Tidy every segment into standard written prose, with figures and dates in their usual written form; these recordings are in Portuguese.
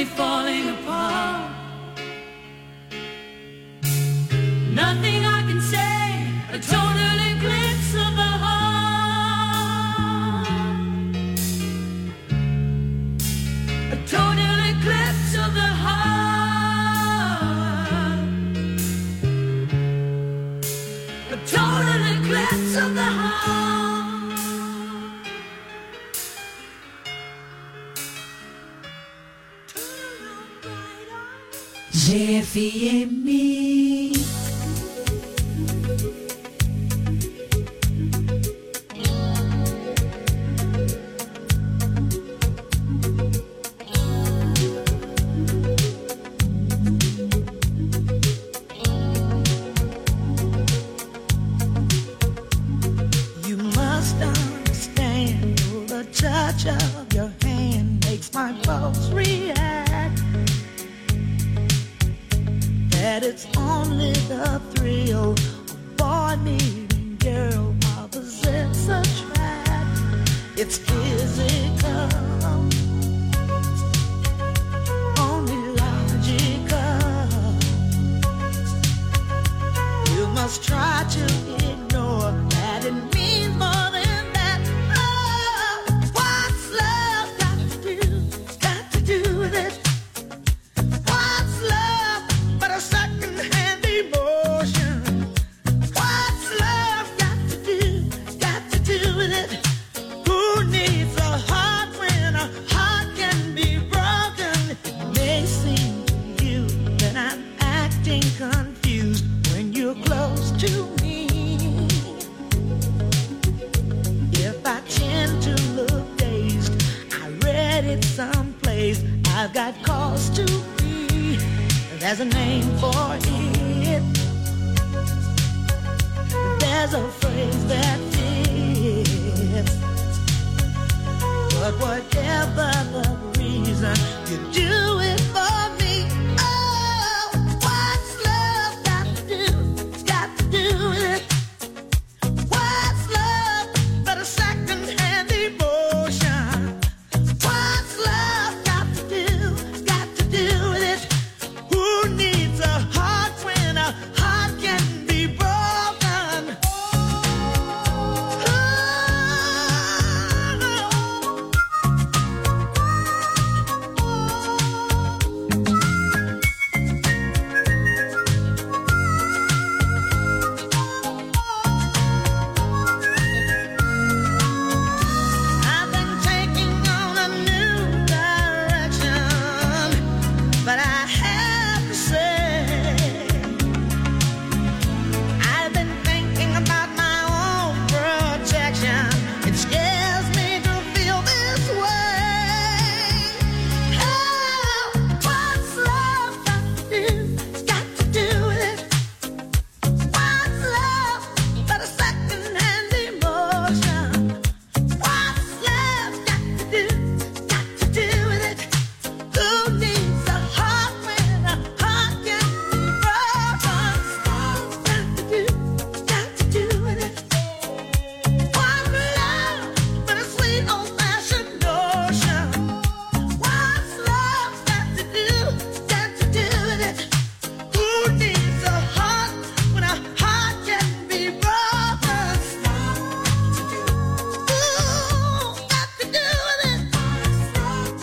me falling apart. Nothing I can say, a total eclipse of the heart. A total eclipse of the heart. A total eclipse of the heart. GFM. You must understand, the touch of your hand makes my pulse react. That it's only the thrill of boy meeting girl, opposites attract. It's physical, only logical. You must try to ignore that it means more than that. Oh, what's love got to do with it? What's love but a second-hand emotion? What's love got to do with it? Who needs a heart when a heart can be broken? It may seem to you that I'm acting confused when you're close to me. If I tend to look dazed, I read it someplace. I've got cause to be. There's a name for it. There's a phrase that fits. But whatever the reason, you do it for me. Oh, what's love got to do with it? What's love but a second-hand emotion? What's love got to do with it? Who needs a heart when a heart can be broken? I've been taking on a new direction, but I have to say, I've been thinking about my own protection. It scares me to feel this way. Oh, what's love got to do with it? What's love but a second-hand emotion? What's love got to do with it? Who needs a heart when a heart can be broken? Got to do with it. What's love but a sweet old-fashioned notion? What's love got to do with it? Who needs a heart when a heart can be broken? Ooh, got to do with it. What's love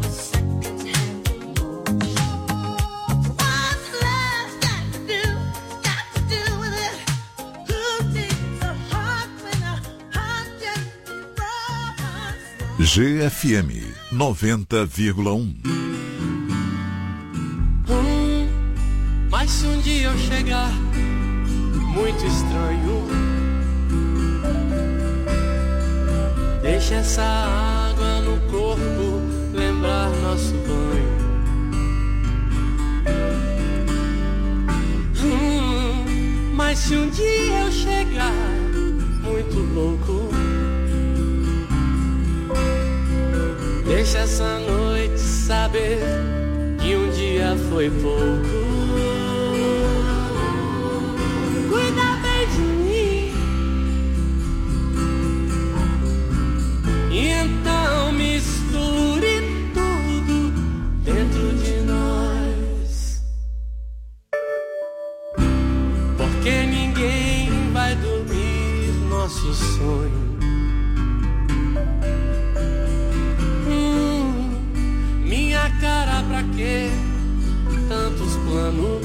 got to do with it? Who needs a heart when a heart can be broken? GFM 90,1. Mas se um dia eu chegar muito estranho, deixa essa água no corpo lembrar nosso banho. Mas se um dia eu chegar muito louco, deixa essa noite saber que um dia foi pouco. Cuida bem de mim, e então misture tudo dentro nosso sonho. Minha cara, pra quê tantos planos?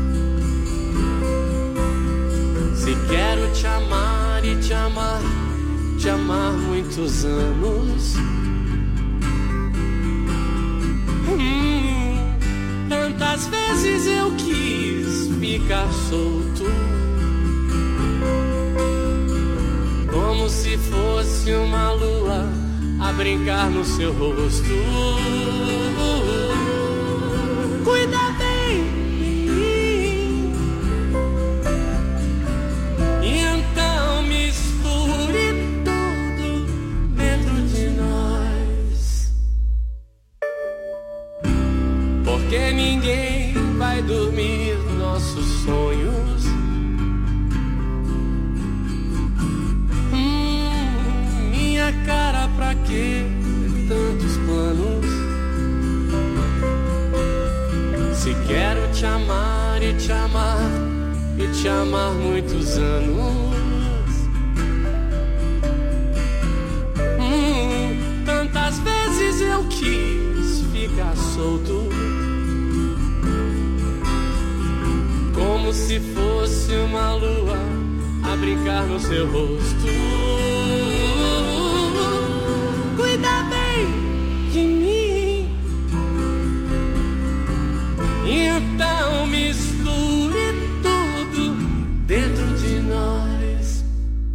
Se quero te amar e te amar, te amar muitos anos. Tantas vezes eu quis ficar solto, como se fosse uma lua a brincar no seu rosto. Cuida bem de mim, e então misture tudo dentro de nós, porque ninguém vai dormir nossos sonhos. Minha cara, pra que tantos planos? Se quero te amar e te amar e te amar muitos anos. Tantas vezes eu quis ficar solto, como se fosse uma lua a brincar no seu rosto. Cuida bem de mim, e então misture tudo dentro de nós,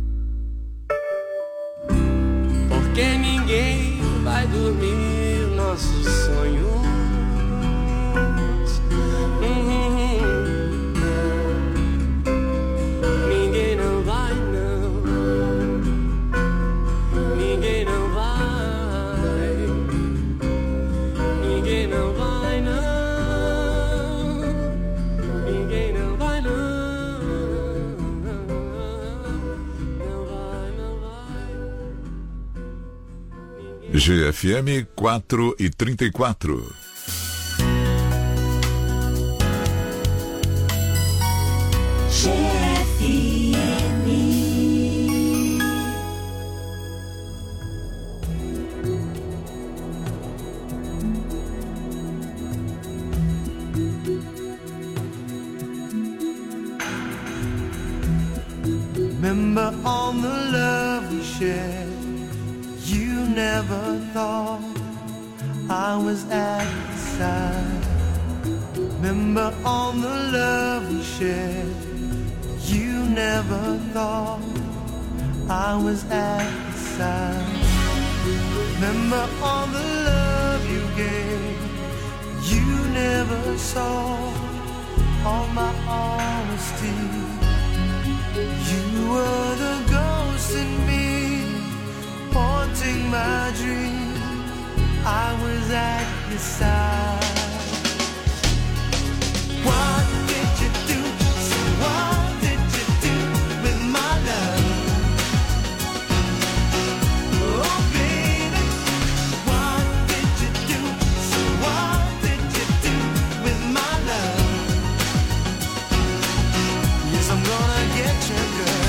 porque ninguém vai dormir nossos sonhos. Ninguém não vai, não. Ninguém não vai. Ninguém não vai, não. Ninguém não vai, não. Não vai, não vai. GFM 4h34. Remember all the love we shared. You never thought I was at your side. Remember all the love we shared. You never thought I was at your side. Remember all the love you gave. You never saw all my honesty. You were the ghost in me, haunting my dream. I was at your side. What did you do? So what did you do with my love? Oh baby, what did you do? So what did you do with my love? Yes, I'm gonna get you, girl.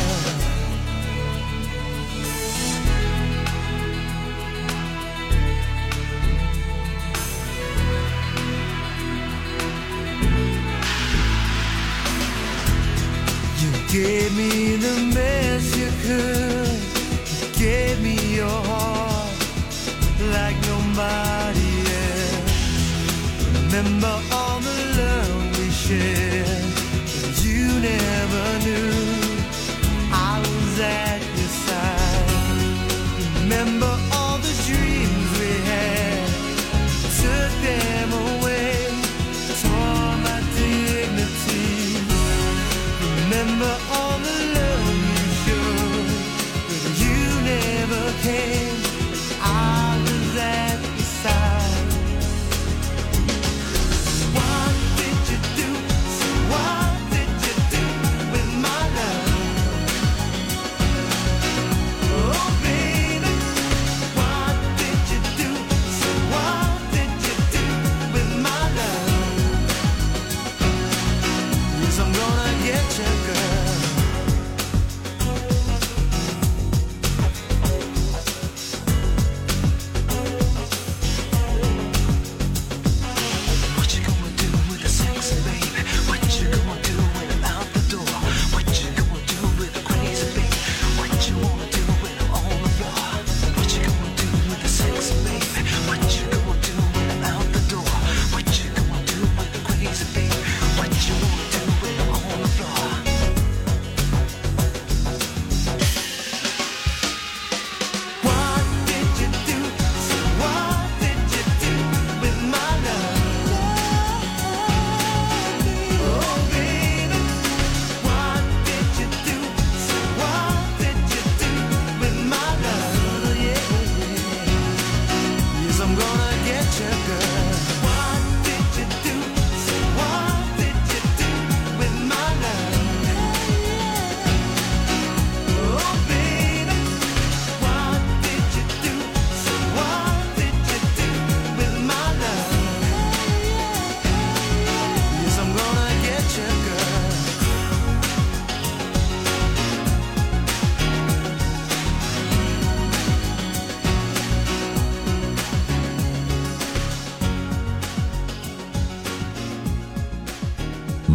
Gave me the best you could. You gave me your heart like nobody else. Remember all the love we shared. You never knew I was at your side. Remember all the dreams we had. Took them away, tore my dignity. Remember all the love you showed, but you never came. I was at your side. What did you do? So what did you do with my love? Oh baby,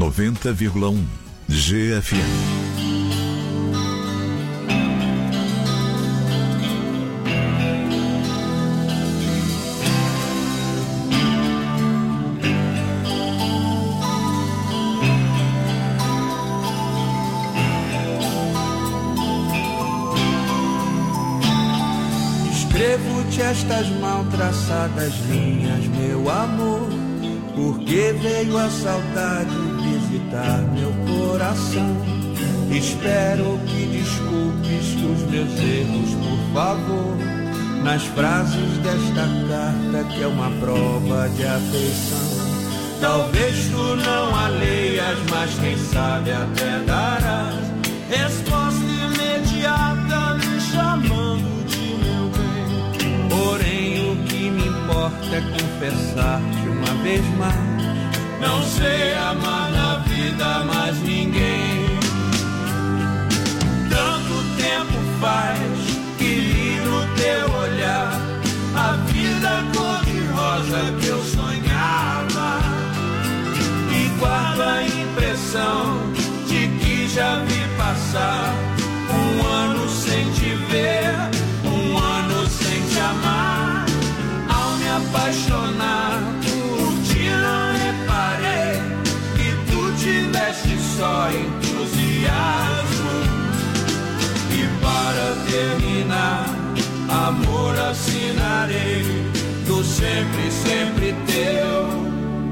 90,1 GFM. Escrevo-te estas mal traçadas linhas, meu amor, porque veio a saudade visitar meu coração. Espero que desculpes os meus erros, por favor, nas frases desta carta que é uma prova de afeição. Talvez tu não a leias, mas quem sabe até darás resposta imediata me chamando de meu bem. Porém o que me importa é confessar-te uma vez mais, não sei amar na vida mais ninguém. Tanto tempo faz que li no teu olhar a vida cor-de-rosa que eu sonhava, e guardo a impressão de que já vi passar um ano sem te ver, um ano sem te amar. Ao me apaixonar por ti não reparei que tu tiveste só entusiasmo. E para terminar, amor, assinarei do sempre, sempre teu.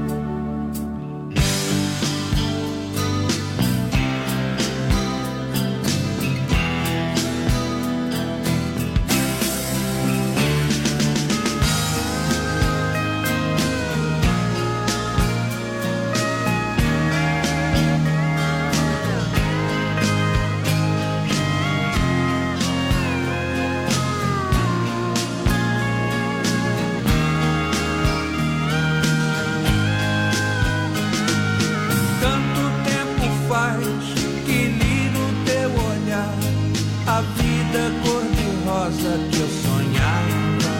A vida cor-de-rosa que eu sonhava,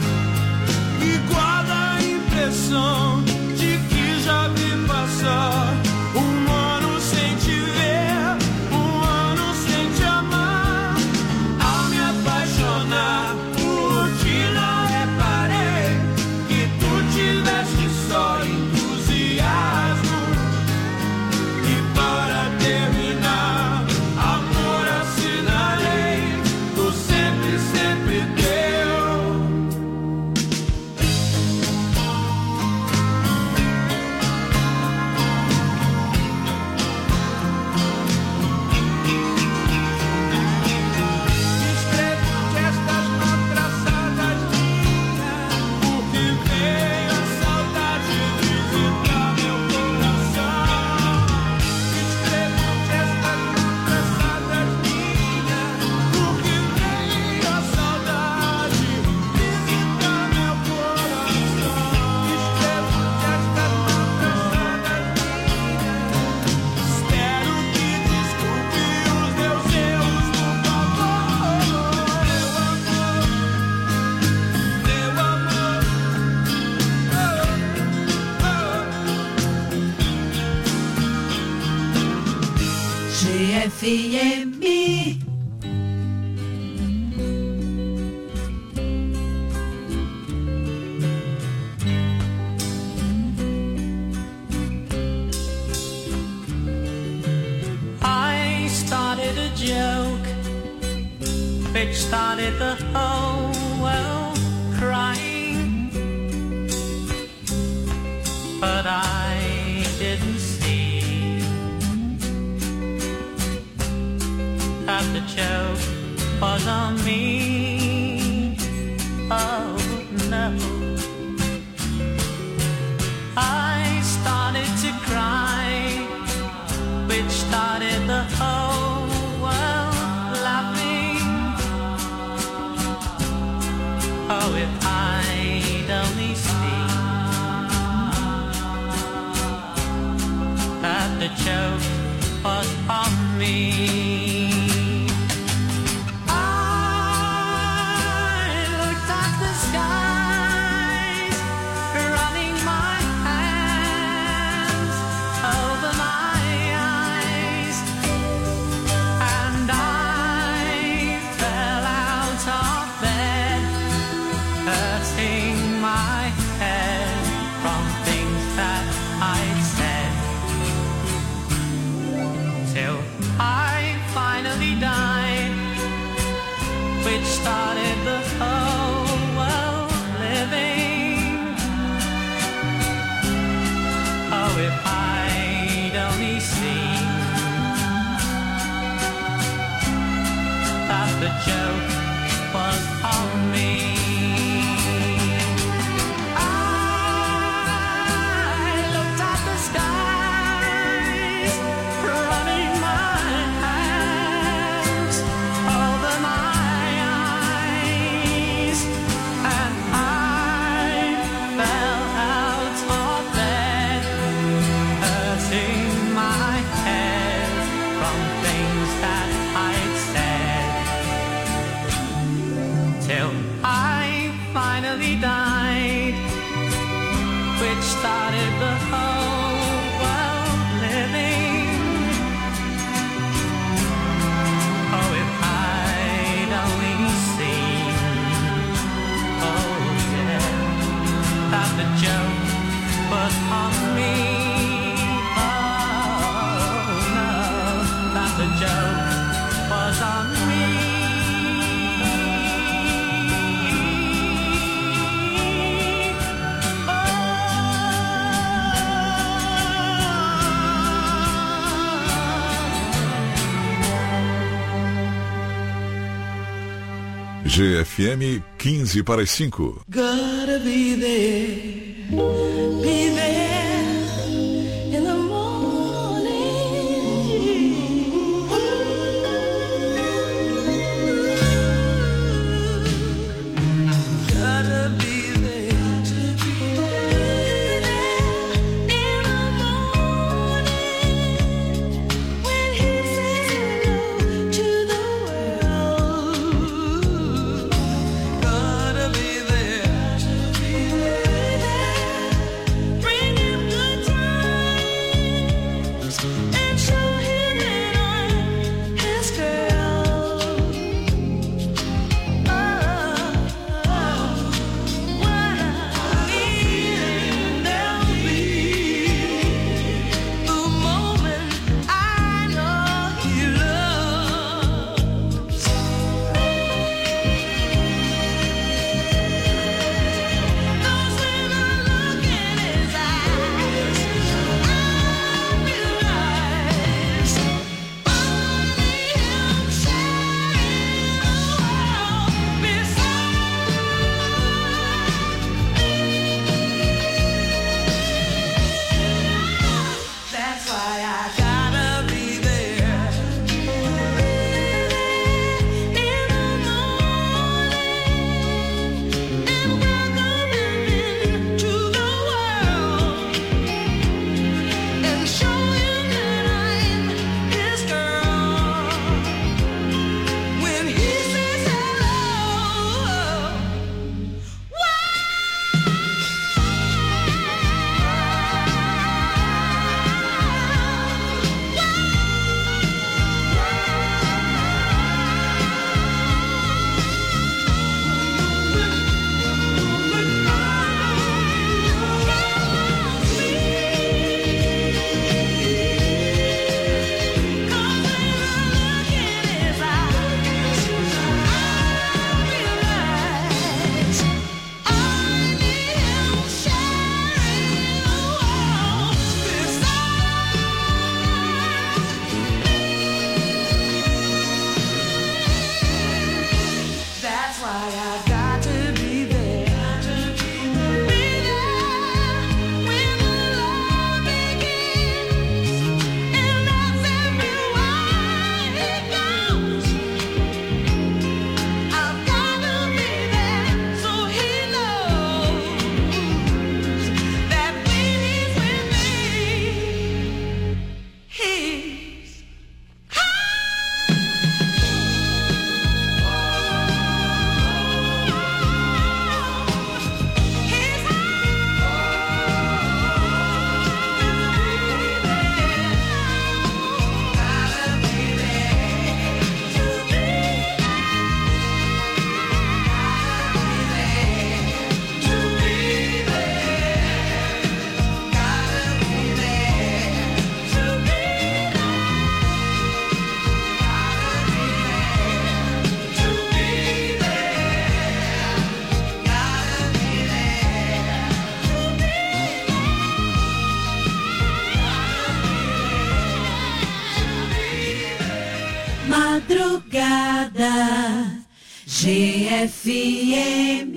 igual a impressão de que já vi passar um ano sem te ver, um ano sem te amar. Ao me apaixonar por ti não reparei que tu tiveste só entusiasmo. E para terminar, amor, assinarei do sempre, sempre teu. Escrevo-te estas mal traçadas linhas, porque veio a saudade visitar meu coração. Escrevo-te estas mal traçadas linhas, porque veio a saudade visitar meu coração. Escrevo-te estas mal traçadas linhas, espero que desculpe os meus erros, por favor. Meu amor, GFM. I started a joke which started the whole world crying, but I didn't see that the joke was on me. Oh no, I started to cry, which started the whole world laughing. Oh, if I'd only seen that the joke was on me. I looked at the skies, running my hands over my if I'd only seen that the joke was on me. I looked at the skies, running my hands over my eyes, and I fell out of bed, hurting my head from things that I'd said, till I finally died, which started the whole world living. Oh, if I'd only seen, oh yeah, that the joke was on me. Oh no, that the joke was on me. GFM 15 para as 5. Gotta be there in the morning. Gotta be there in the morning when he says hello to the world. Gotta be there madrugada, GFM.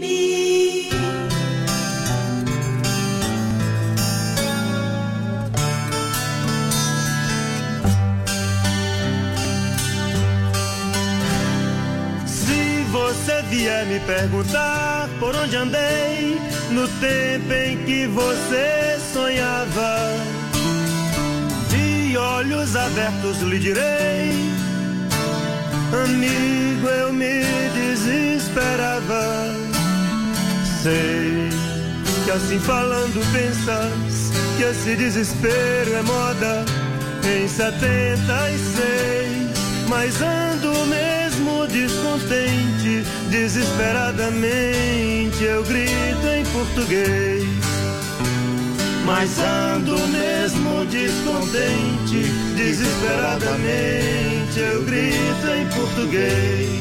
Se você vier me perguntar por onde andei no tempo em que você sonhava, de olhos abertos lhe direi, amigo, eu me desesperava. Sei que assim falando pensas que esse desespero é moda em 76, mas ando mesmo descontente, desesperadamente eu grito em português. Mas ando mesmo descontente, desesperadamente eu grito em português.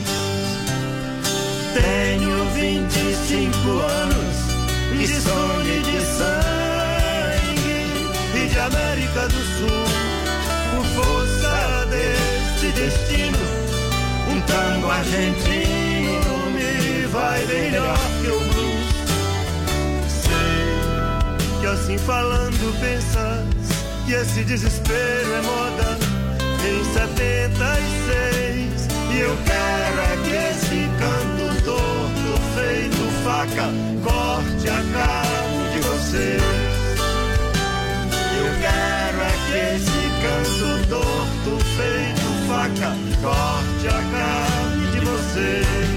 Tenho 25 anos e sonho de sangue e de América do Sul. Por força deste destino, um tango argentino me vai melhor que o blues. Que assim falando pensas que esse desespero é moda em 76, e eu quero é que esse canto torto feito faca corte a carne de vocês. Eu quero é que esse canto torto feito faca corte a carne de vocês.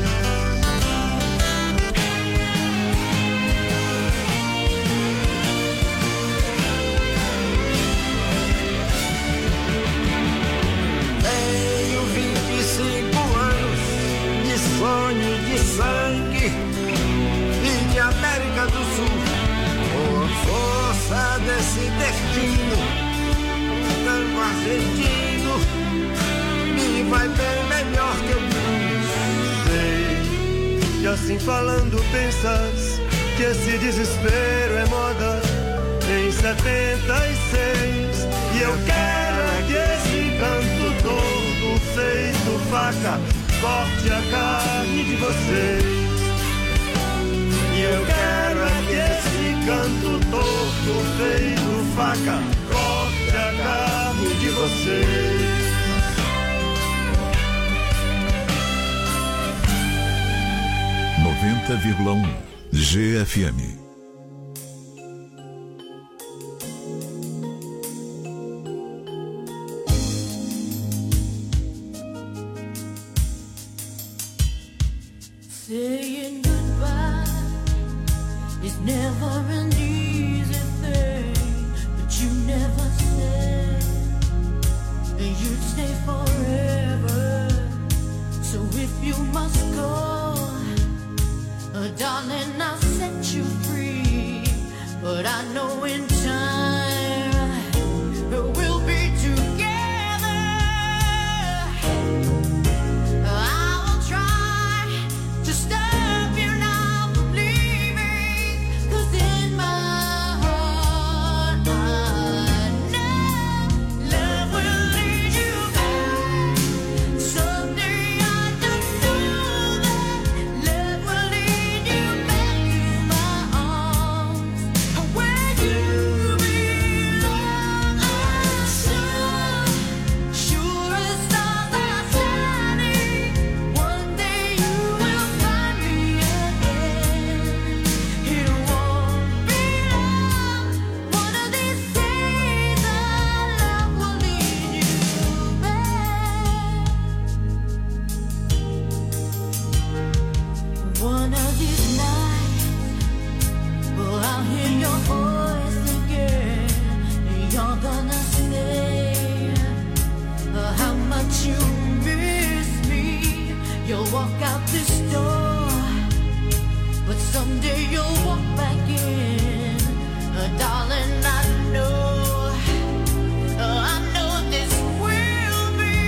Sonho de sangue e de América do Sul. Por força desse destino, tango argentino me vai bem melhor que eu sei. E assim falando pensas que esse desespero é moda em 76, e eu quero é que esse canto todo feito faca corte a carne de vocês. E eu quero é que esse canto torto feito faca corte a carne de vocês. 90,1 GFM. Saying goodbye is never an easy thing, but you never said you'd stay forever. So if you must go, darling, I'll set you free. But I know in time we'll be together. I will try to stop you now from leaving, 'cause in my heart I know love will lead you back. Someday I just know that love will lead you back to my arms, where you belong. I'm sure as stars are shining, one day you will find me again. It won't be long, one of these days our love will lead you back. One of these nights, well, I'll hear your voice again. You're gonna say how much you miss me. You'll walk out this door, but someday you'll walk back in. Darling, I know this will be.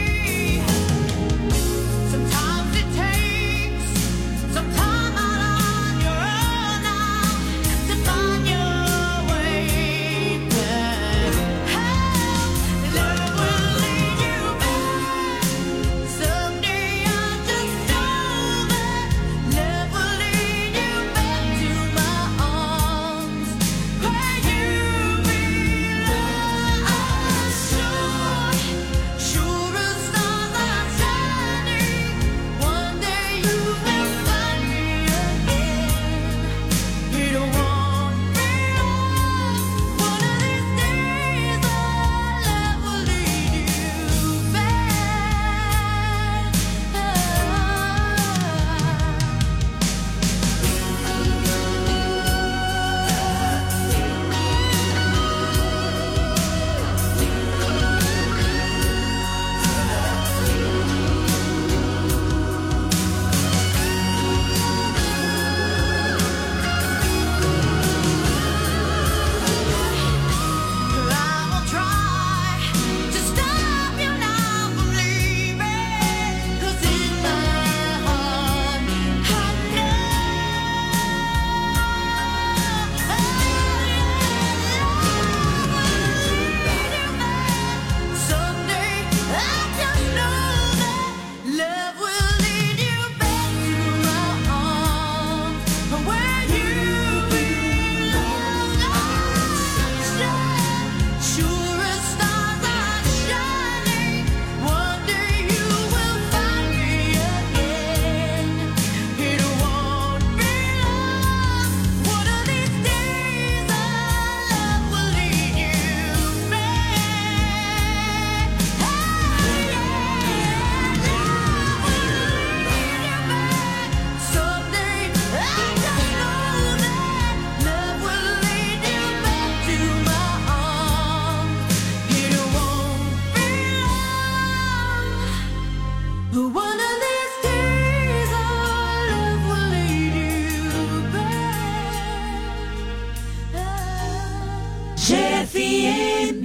Sometimes it takes some time out on your own now to find your way back. Love will lead you back.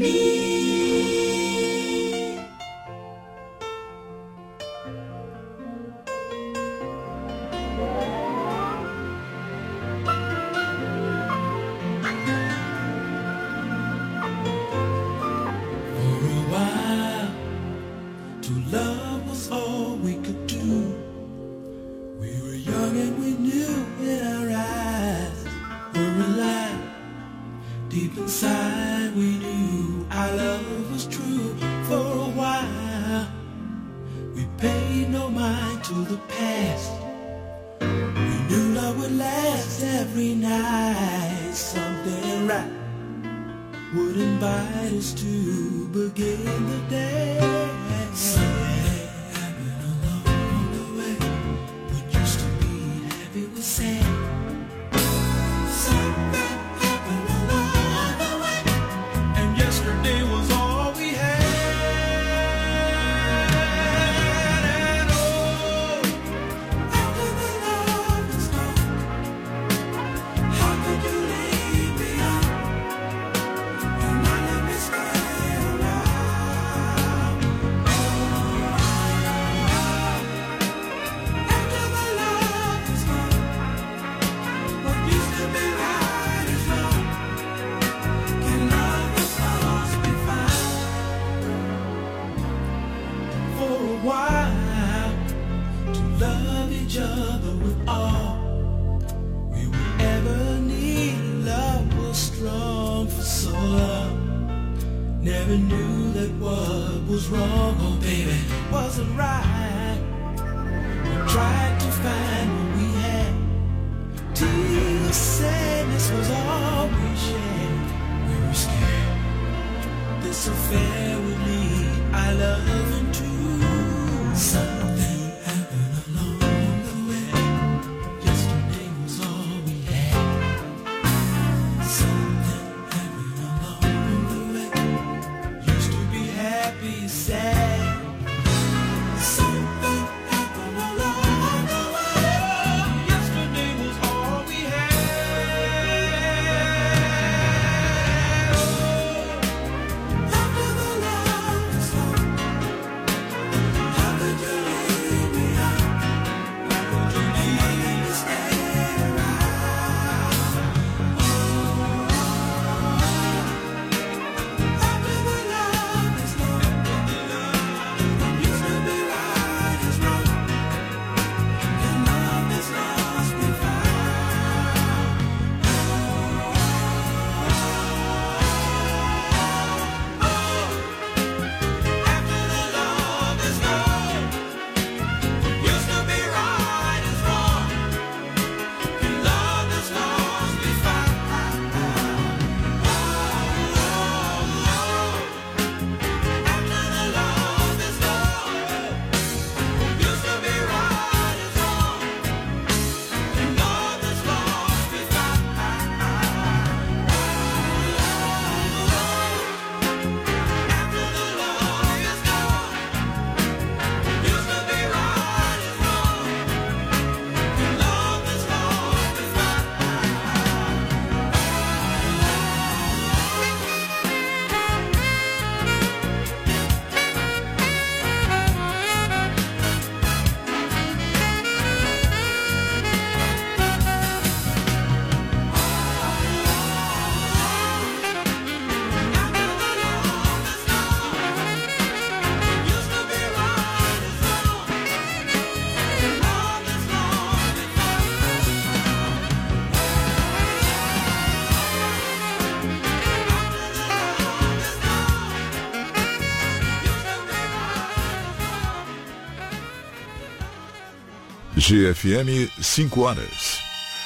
GFM 5 horas.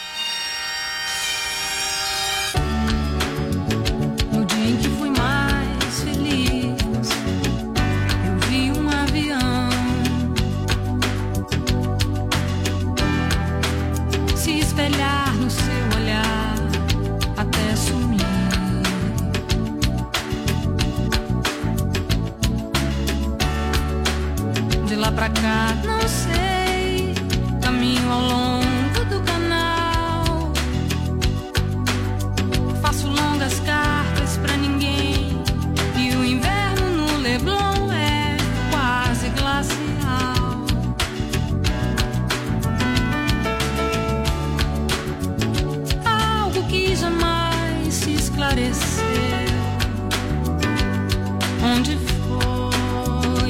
No dia em que fui mais feliz, eu vi um avião se espelhar no seu olhar até sumir. De lá pra cá, não sei, caminho ao longo do canal, faço longas cartas pra ninguém, Onde foi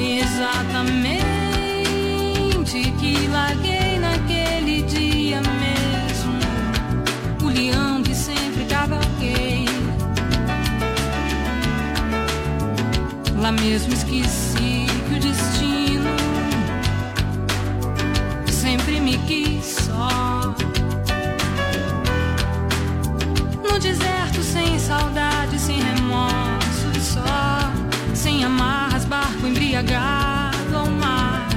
exatamente que larguei naquele dia mesmo o leão que sempre cavalguei? Lá mesmo esqueci que o destino sempre me quis só. No deserto sem saudade, sem remorso e só, sem amarras, barco embriagado ao mar.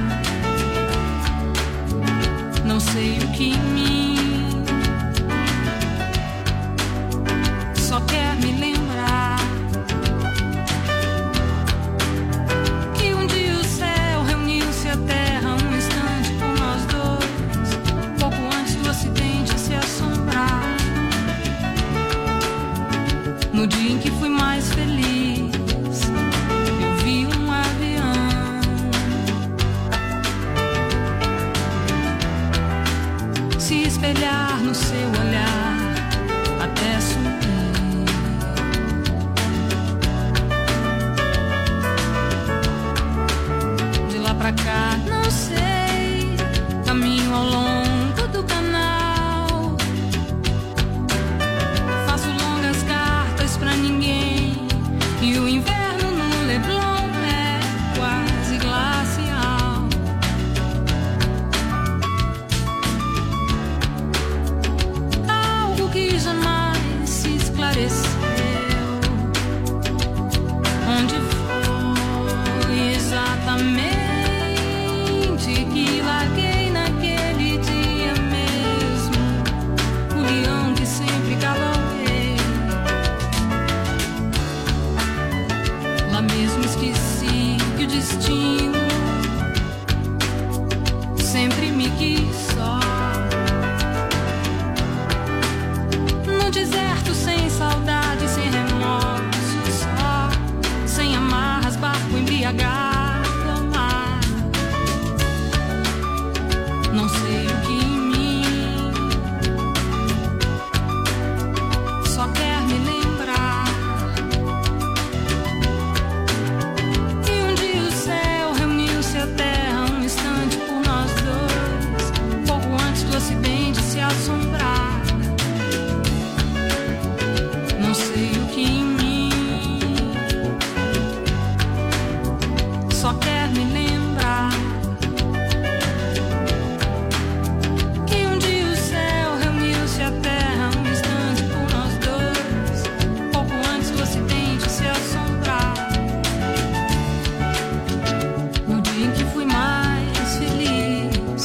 Não sei o que em mim só quer me lembrar que um dia o céu reuniu-se à terra um instante por nós dois, pouco antes do acidente se assombrar. No dia em que fui mais feliz, eu vi um avião se espelhar no seu olhar até sumir. De lá pra cá, não sei, caminho ao longo do canal, faço longas cartas pra ninguém, e o inverno no Leblon é quase glacial. Algo que jamais se esclareceu. Onde foi exatamente que larguei naquele dia mesmo o leão que sempre cavalguei? Lá mesmo esqueci que o destino sempre me quis só. No deserto sem saudade, sem remorso só, sem amarras, barco embriagado ao mar. Não sei o que em mim só quer me lembrar que um dia o céu reuniu-se à terra um instante por nós dois, pouco antes do acidente se assombrar. Não sei o que em mim só quer me lembrar que um dia o céu reuniu-se à terra um instante por nós dois, pouco antes do acidente se assombrar. No dia em que fui mais feliz,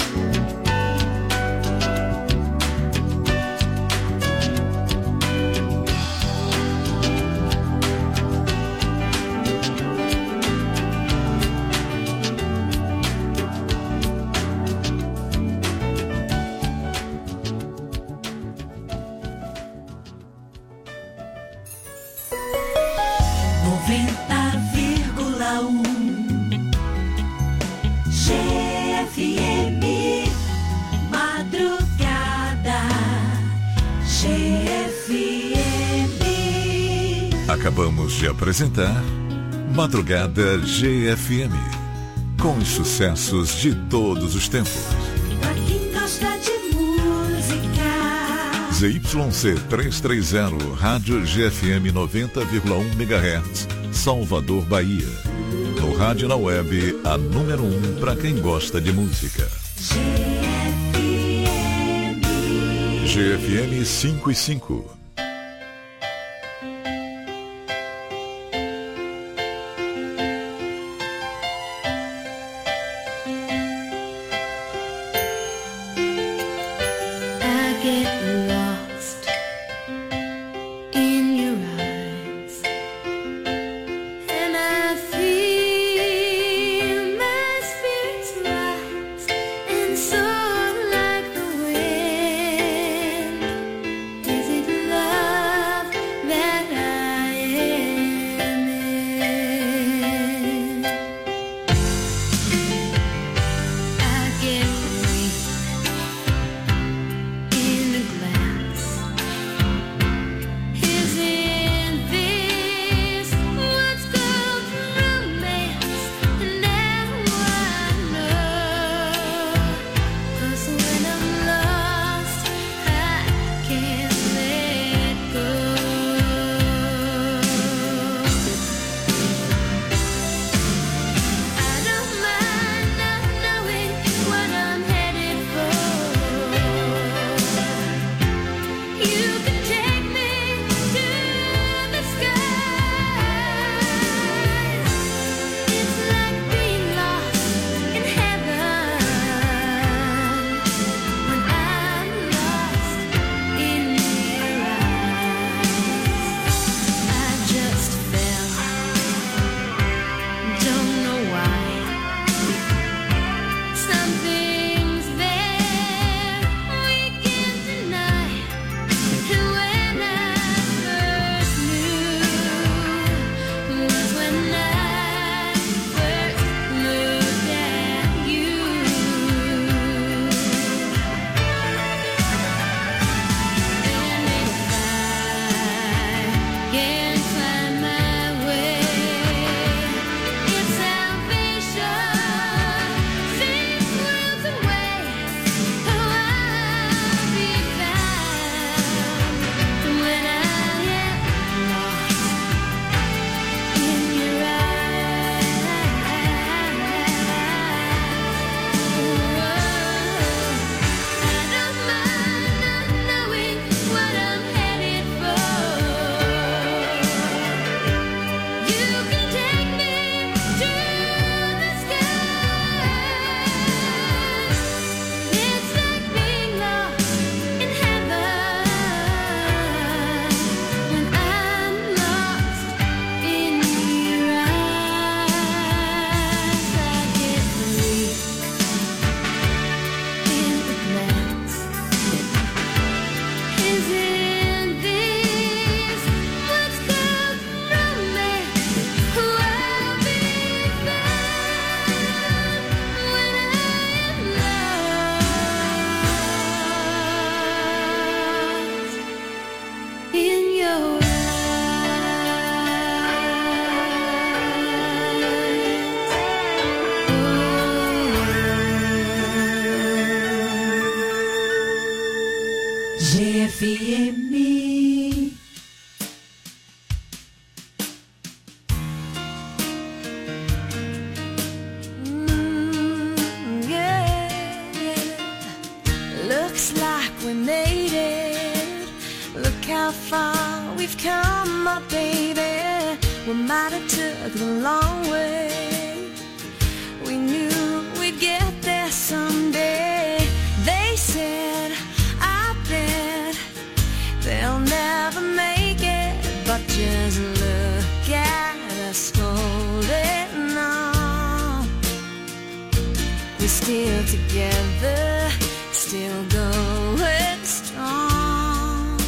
GFM Madrugada GFM. Acabamos de apresentar Madrugada GFM, com os sucessos de todos os tempos. Pra quem gosta de música. ZYC 330, Rádio GFM 90,1 MHz, Salvador, Bahia. No rádio e na web, a número 1 para quem gosta de música. GFM 5:5. Is it love? how far we've come, my baby. We might have took the long way. We knew we'd get there someday. They said, I bet they'll never make it, but just look at us holding on. We're still together, still going strong.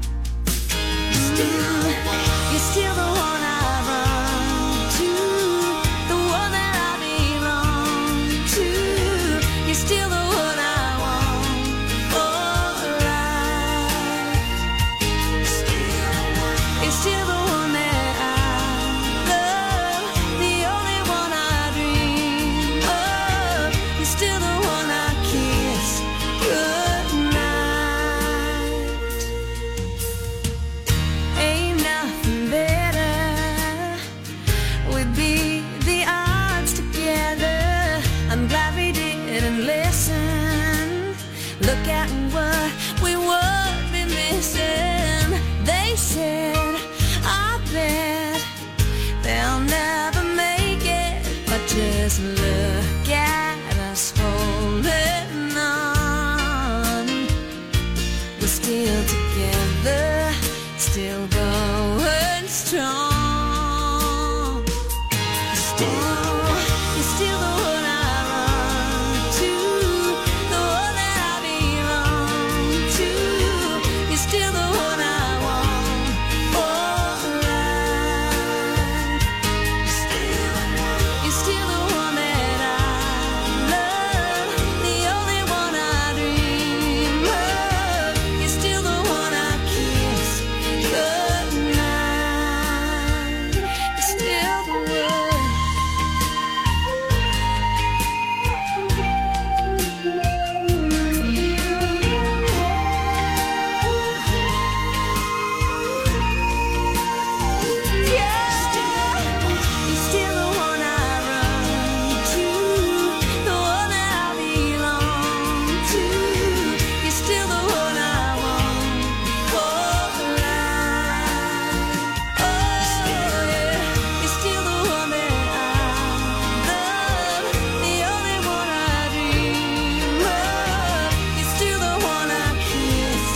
You're still the one I run to, the one that I belong to. You're still the one I want for life. You're still the one that I love, the only one I dream of. You're still the one I kiss goodnight. Ain't nothing better. We beat the odds together. I'm glad we didn't listen. Look at what we would be missing. They said, I bet they'll never make it, but just look at us holding on. We're still together, still going strong. You're still the one I run to, the one that I belong to. You're still the one I want for life. You're still the one that I love, the only one I dream of. You're still the one I kiss goodnight. You're still the one. You're still the one I run to, the one that I belong to. You're still the one I want for life. Oh yeah, you're still the one that I love, the only one I dream of. You're still the one I kiss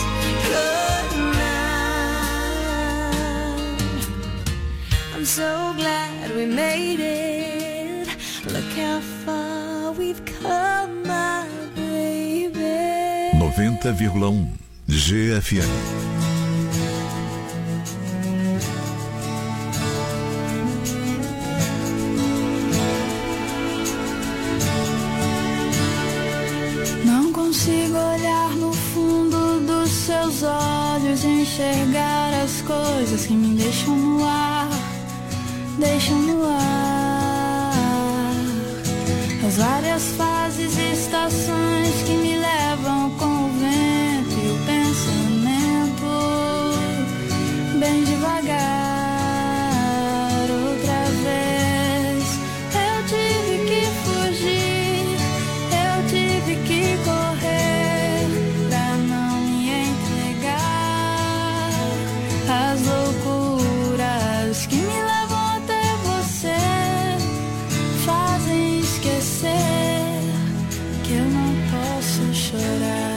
goodnight. I'm so glad we made it. Look how far we've come, my baby. 90,1 GFM. Não consigo olhar no fundo dos seus olhos e enxergar as coisas que me deixam no ar, deixam no ar. As várias fases e estações que me levam com o vento e o pensamento, bem devagar. Outra vez eu tive que fugir, eu tive que correr pra não me entregar às loucuras que me levam até você, fazem esquecer que eu não posso chorar.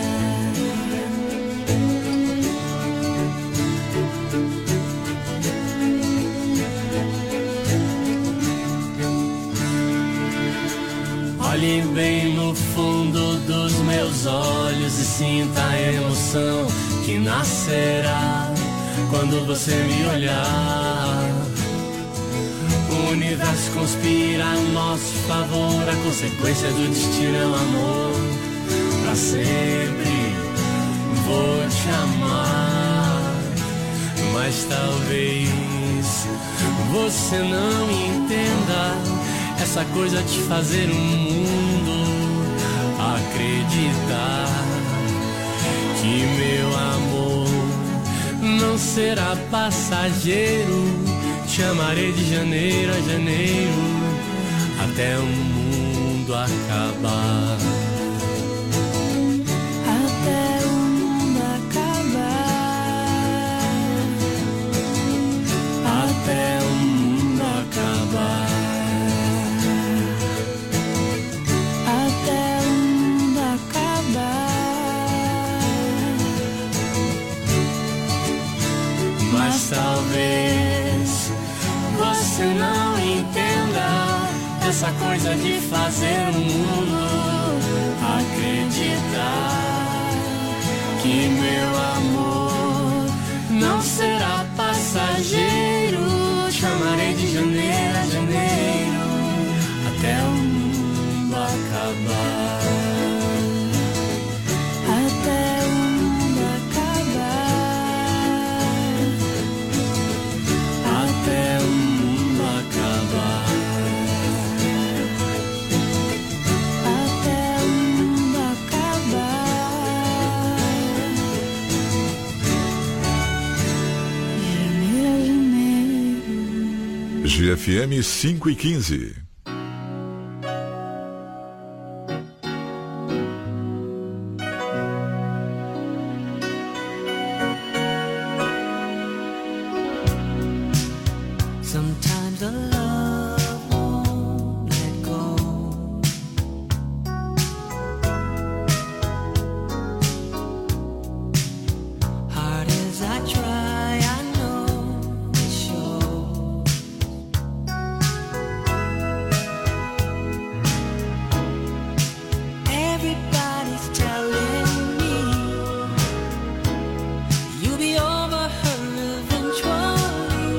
Olhe bem no fundo dos meus olhos e sinta a emoção que nascerá quando você me olhar. O universo conspira a nosso favor, a consequência do destino é o amor. Pra sempre vou te amar, mas talvez você não entenda essa coisa de fazer o mundo acreditar que meu amor não será passageiro. Te amarei de janeiro a janeiro, até o mundo acabar. Até o mundo acabar. essa coisa de fazer o mundo acreditar que meu amor não será passageiro. Te amarei de janeiro a janeiro até o mundo acabar. Até o mundo acabar. Até o mundo acabar. Até o mundo acabar. Janeiro, janeiro. GFM 5:15. Sometimes the love won't let go. Hard as I try, I know it shows. Everybody's telling me you'll be over her eventually.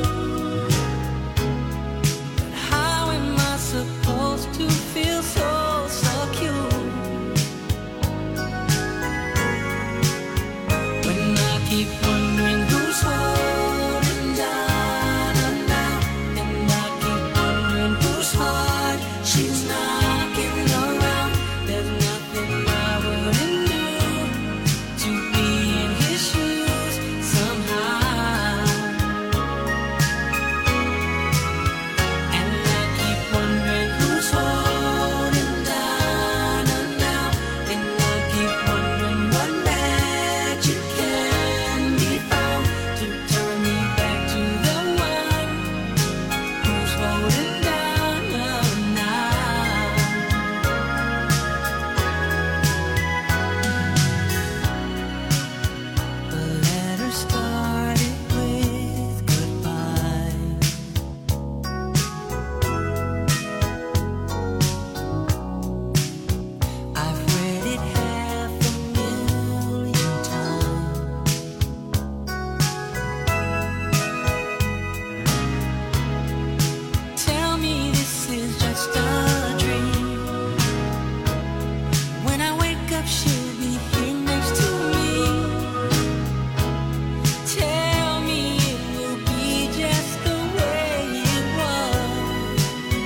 How am I supposed to feel so secure when I keep wondering who's holding down her now, and I keep wondering whose heart she's knocking around? There's nothing I wouldn't do to be in his shoes somehow. And I keep wondering who's holding down her now, and I keep wondering what magic can be found to turn me back to the one who's holding down her now. The letter started with goodbye. I've read it 500,000 times. Tell me this is just a dream. When I wake up, she'll be here next to me. Tell me it will be just the way it was.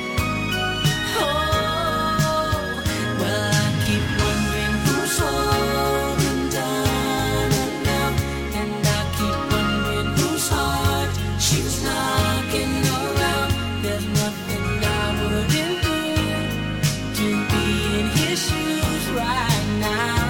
Oh, well, I keep wondering who's holding down her now, and I keep wondering whose heart she's knocking around. There's nothing I wouldn't do to be in his shoes right now.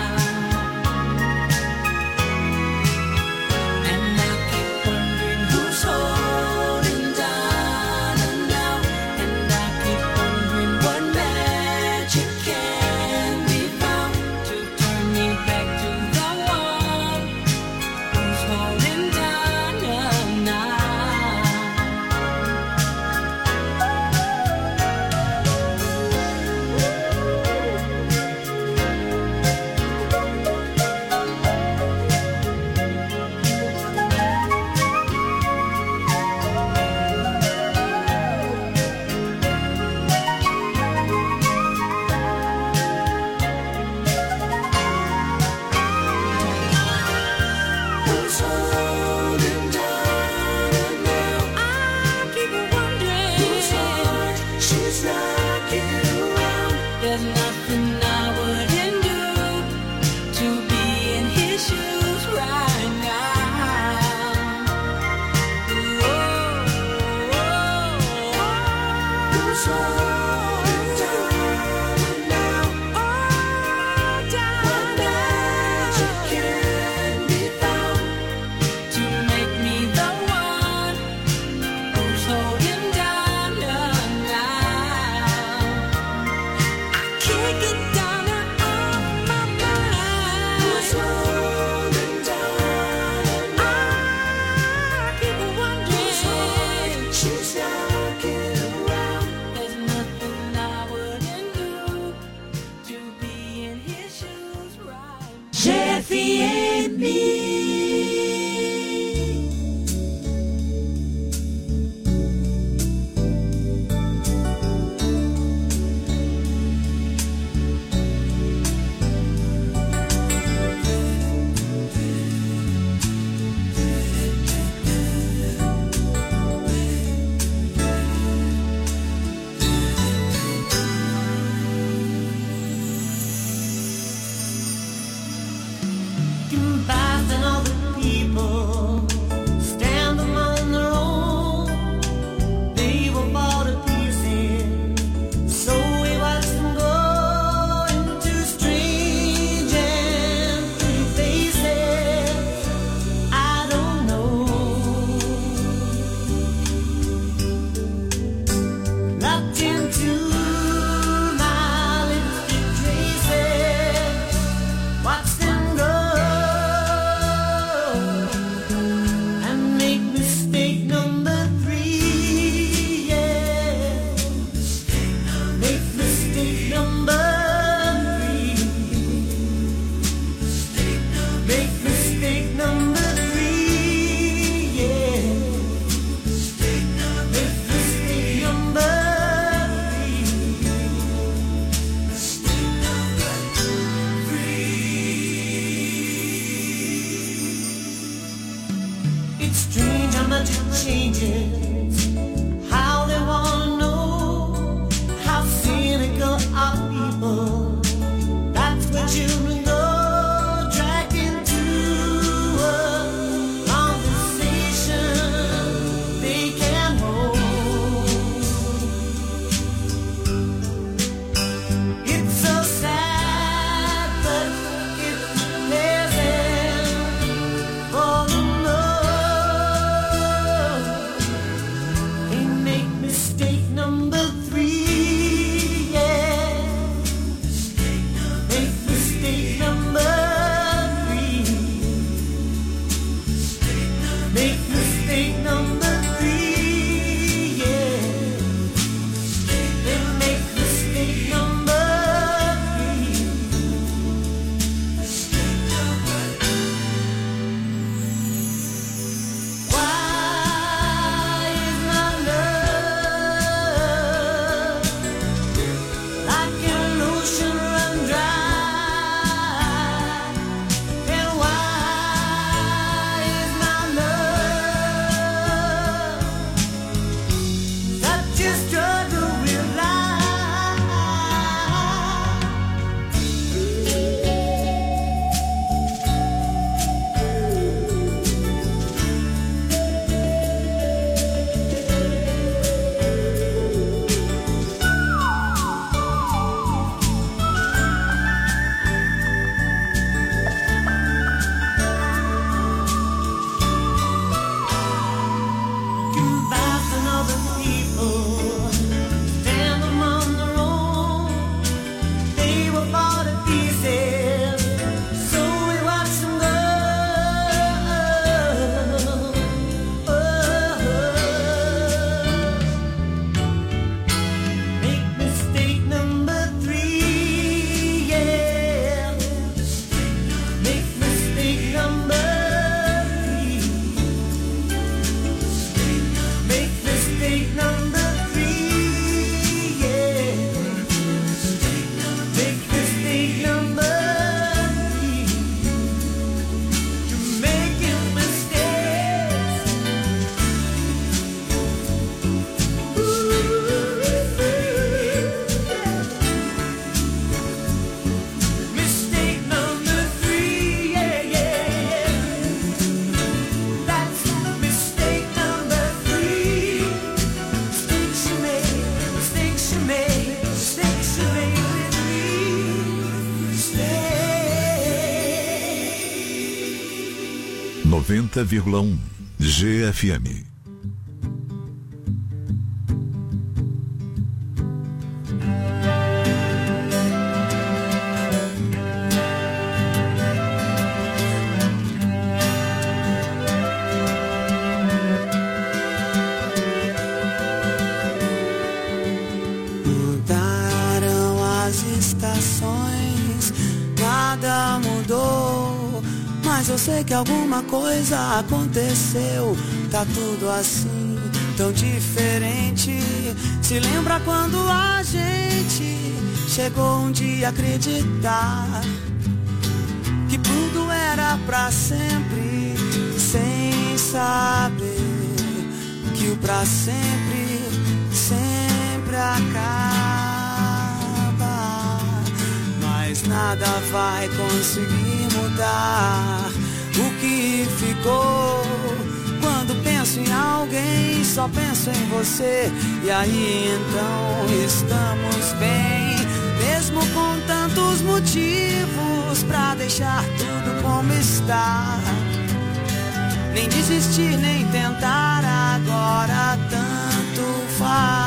And I keep wondering who's holding down her now, and I keep wondering what magic can be found to turn me back to the one who's holding down her now. Who's holding down her now? I keep wondering whose heart she's knocking around. There's nothing I wouldn't do to be in his shoes right now. Who's holding down her now? What magic can be found to make me the one who's holding down her now? I can't get down her off my mind. Who's holding down her now? I keep wondering whose heart she's knocking around. There's nothing 90,1 GFM. Mas eu sei que alguma coisa aconteceu. Tá tudo assim, tão diferente. Se lembra quando a gente chegou um dia a acreditar que tudo era pra sempre, sem saber que o pra sempre sempre acaba. Mas nada vai conseguir mudar o que ficou. Quando penso em alguém, só penso em você. E aí então estamos bem, mesmo com tantos motivos pra deixar tudo como está. Nem desistir, nem tentar, agora tanto faz.